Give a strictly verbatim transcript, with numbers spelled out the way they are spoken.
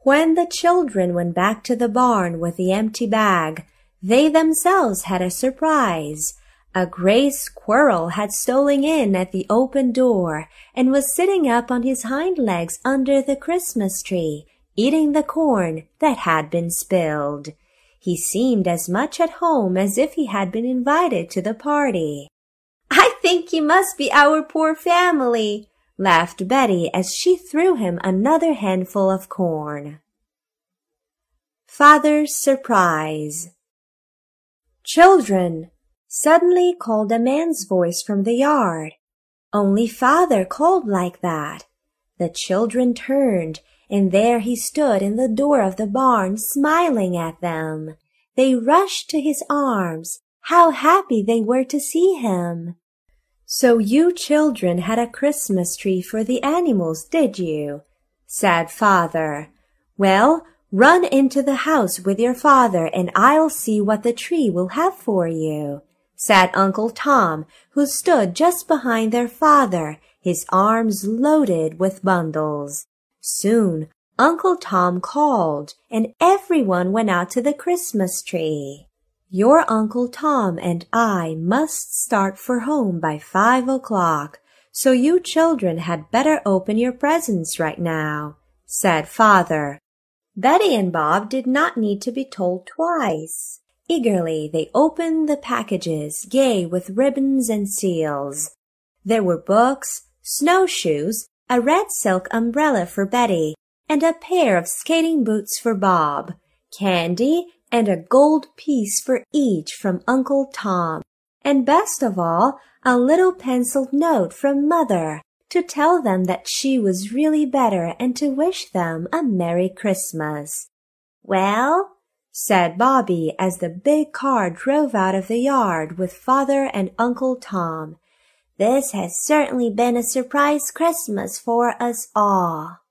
When the children went back to the barn with the empty bag, they themselves had a surprise. A gray squirrel had stolen in at the open door and was sitting up on his hind legs under the Christmas tree, eating the corn that had been spilled. He seemed as much at home as if he had been invited to the party. "I think you must be our poor family," laughed Betty as she threw him another handful of corn. Father's surprise. "Children!" suddenly called a man's voice from the yard. Only Father called like that. The children turned, and there he stood in the door of the barn, smiling at them. They rushed to his arms. How happy they were to see him! "So you children had a Christmas tree for the animals, did you?" said Father. "Well, run into the house with your father, and I'll see what the tree will have for you," said Uncle Tom, who stood just behind their father, his arms loaded with bundles. Soon Uncle Tom called, and everyone went out to the Christmas tree. "Your Uncle Tom and I must start for home by five o'clock, so you children had better open your presents right now," said Father. Betty and Bob did not need to be told twice. Eagerly they opened the packages, gay with ribbons and seals. There were books, snowshoes, a red silk umbrella for Betty, and a pair of skating boots for Bob, candy, and a gold piece for each from Uncle Tom, and best of all, a little penciled note from Mother to tell them that she was really better and to wish them a Merry Christmas. "Well," said Bobby as the big car drove out of the yard with Father and Uncle Tom, "this has certainly been a surprise Christmas for us all."